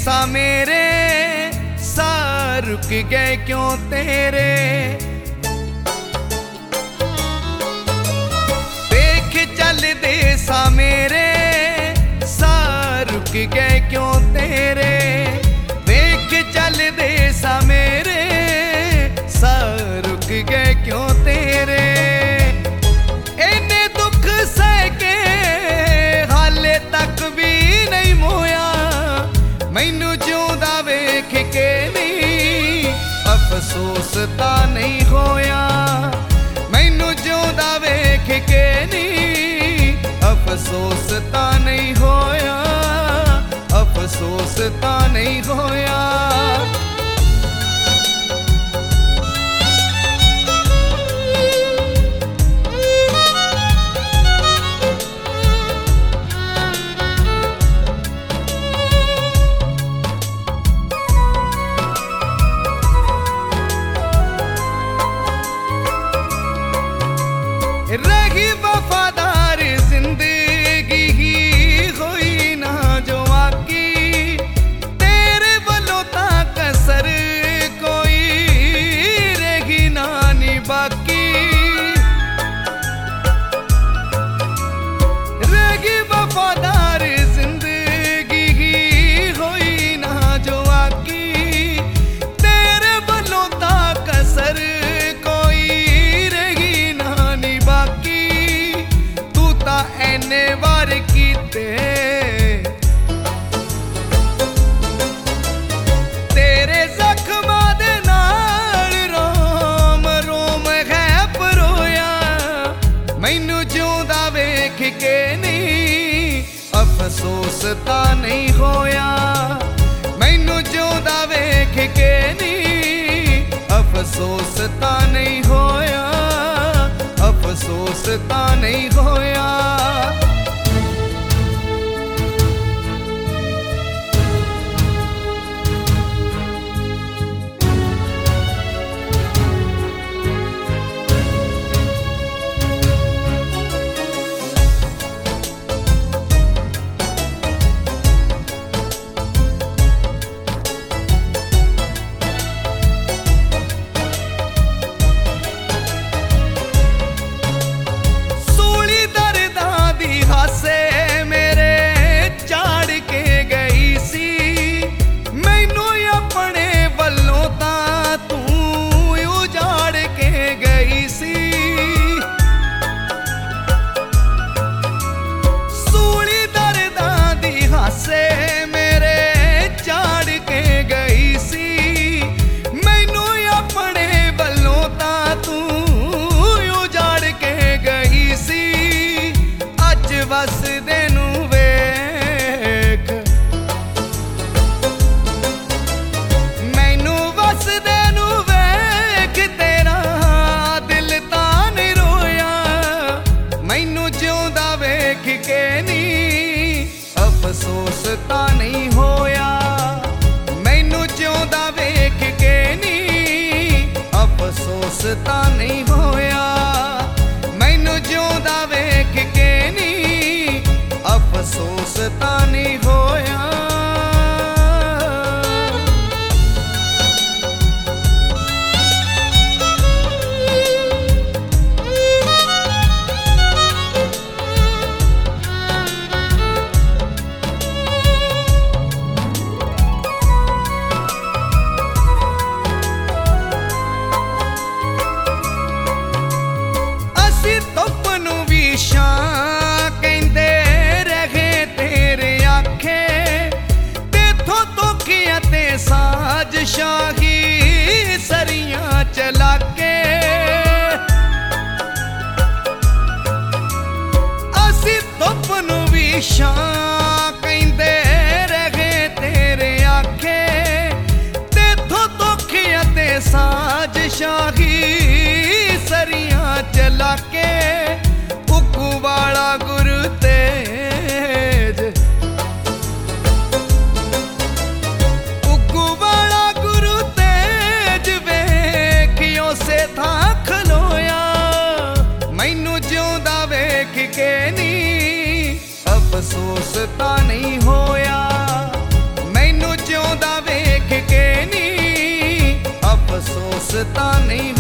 सा मेरे सा रुक गए क्यों तेरे। देख चल दे सा मेरे सा रुक गए क्यों तेरे। देख चल दे सा मेरे सा रुक गए क्यों तेरे। इन्ने दुख सह के हाले तक भी नहीं मोया मैनू जिउंदा वेख के नहीं अफसोस तां नहीं होया। मैनू जिउंदा वेख के नहीं अफसोस तां नहीं होया। अफसोस तां नहीं होया। रही वफादार जिंदगी ही होई ना जो आकी तेरे वलों ता कसर कोई रही ना नी बाकी। रही वफादार जिंदगी ही होई ना जो आकी तेरे वलों ता कसर एने वार कीते तेरे जख्मां दे नाल रोम रोम है परोया। मैनू जिउंदा वेख के नहीं अफसोस तां नहीं होया। मैनू जिउंदा वेख के नहीं अफसोस तां नहीं होया। अफसोस तां नहीं होया। अफसोस तां नहीं होया। मैनू जिउंदा वेख के नहीं अफसोस तां नहीं होया। मैनू जिउंदा वेख के नहीं अफसोस तां नहीं होया। साजिशाही सरियां चला के असी धुप नूं भी छां कहंदे रहे तेरे आखे। तेथों धोखियां ते साजिशाही सरियां चला के उकू वाला गुरु तेज था खलोया। मैनू जिउंदा वेख के नहीं अफसोस तां नहीं होया। मैनू जिउं ਰਸਤਾ ਨਹੀਂ